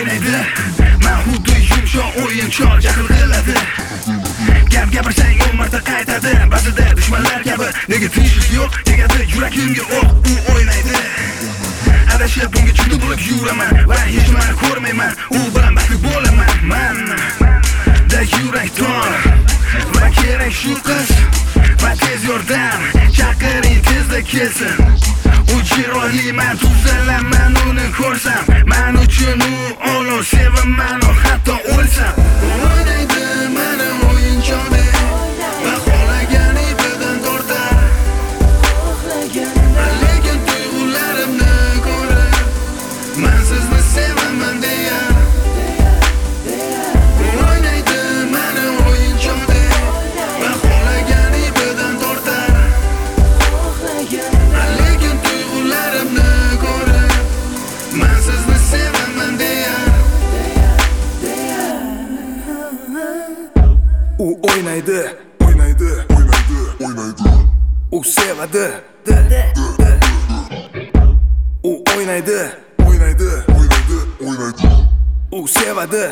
o'ynaydi. Men xuddi yumshoq o'yinchoq jahl qiladi. Gap gapirsang 10 marta qaytadi. Ba'zida dushmanlar kabi nega tinchlik yo'q, tegadi yuragimga o'q. U o'ynaydi. Adashib bunga juda bo'lib yuraman va hech nimani ko'rmayman. U bilan baxtli bo'laman. Men da yurak tor va kerak shu qiz va tez yordam chaqiring tezda kelsin. U chiroyli, men tuzalaman uni ko'rsam. Men uchun u olov sevaman, hatto o'lsam. O'ynaydi meni o'yinchoqdek va xohlagani birdan tortar. Lekin tuyg'ularimni ko'rib men sizni sevaman deya. O'ynaydi meni o'yinchoqdek va xohlagani birdan tortar. Lekin tuyg'ularimni ko'rib men sizni sevaman deya. U o'ynaydi, o'ynaydi, o'ynaydi, o'ynaydi. U sevadi. U o'ynaydi, o'ynaydi, o'ynaydi, o'ynaydi. U sevadi.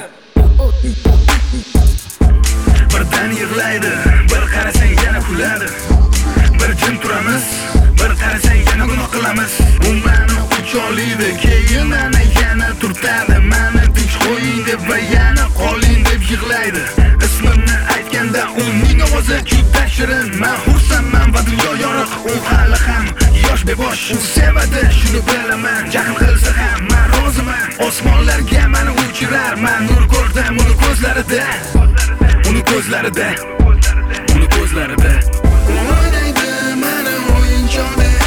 Birdan yig'laydi, bir qarasang yana kuladi. Bir jim turamiz, bir qarasang yana gunoh qilamiz. U meni quchoqlaydi, keyin meni yana turtadi. Meni tinch qo'ying deb va yana qoling deb yig'laydi. Ismimni aytganda uning ovozi juda shirin. Men xursandman va dunyo yorug'. U hali ham yosh bebosh. U sevadi, shuni bilaman. Jahl qilsa ham men roziman. Osmonlarga meni uchirar. Men nur ko'rdim uni ko'zlarida. Uni ko'zlarida. Uni ko'zlarida. O'ynaydi meni o'yinchoqdek